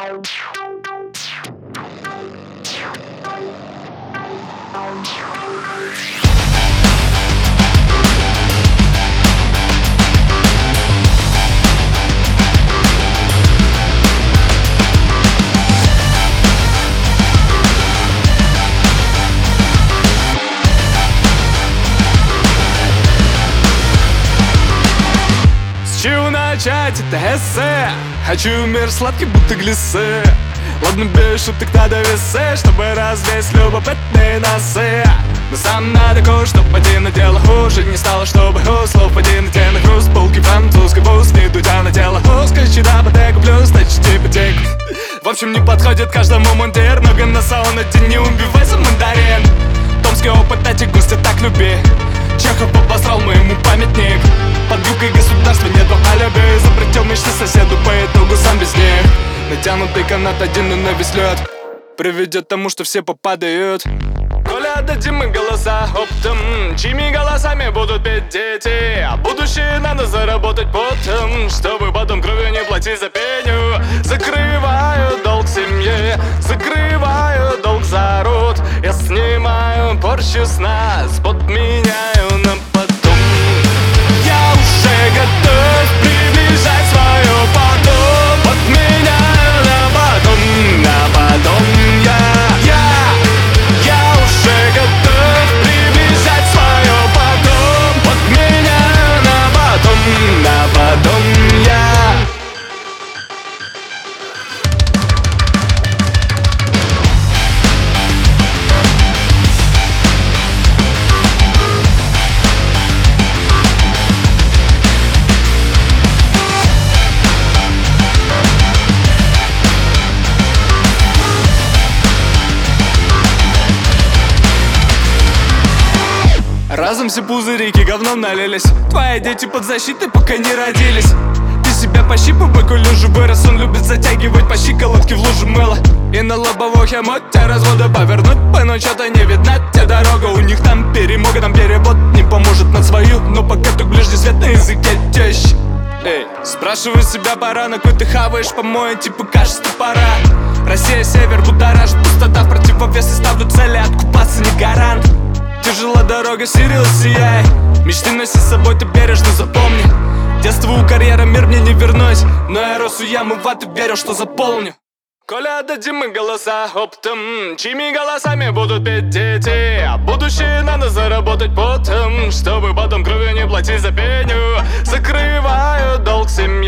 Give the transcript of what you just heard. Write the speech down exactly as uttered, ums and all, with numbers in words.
Начать это эссе. Хочу мир сладкий, будто глиссе. Ладно, без шуток надо весы, чтобы развеять любопытные носы. Но сам надо кое-что поди на дело. Хуже не стало, чтобы у слов поди на те на груз. Полки французской вуз, не дудя на тело узкой. Вчера ботеку плюс, значит ипотеку. В общем, не подходит каждому мундир. Много носа он один, не убивайся, мандарин. Томский опыт, эти гости так люби. Чехов обосрал моему памятник. Под юбкой государства нету алиби. Запретил мечты соседу, по итогу сам без них. Натянутый канат один и на весь лед приведет к тому, что все попадают. Коли отдадим мы голоса оптом, чьими голосами будут петь дети? А будущее надо заработать потом, чтобы потом кровью не платить за пеню. Закрываю долг семье, закрываю долг за род. Я снимаю порчу с нас, подменяю на потом. Я уже готов приближать свое потом. Подменяю на потом, на потом. Я, я, я уже готов приближать свое потом. Подменяю на потом, на потом. Я. Разом все пузырики говном налились. Твои дети под защитой, пока не родились. Ты себя пощипывай, коль уже вырос. Он любит затягивать по щиколотке в лужу мыла. И на лобовухе муть те разводы повернуть. По ночь это не видно, те дорога. У них там перемога, там перевод не поможет на свою. Но пока ты ближний свет на языке тещ. Эй, спрашиваю себя, пора, на кой ты хаваешь помои, типа кажется пора. Россия, север, будоражит пустота. В противовес и ставлю цели, откупаться не гарант. Тяжела дорога, Сирил, сияй. Мечты носи с собой, ты бережно запомни. Детство у карьера, мир мне не вернуть. Но я рос у ямы ваты, верил, что заполню. Коли отдадим мы голоса оптом, чьими голосами будут петь дети? А будущее надо заработать потом, чтобы потом кровью не платить за пеню. Закрываю долг семьи.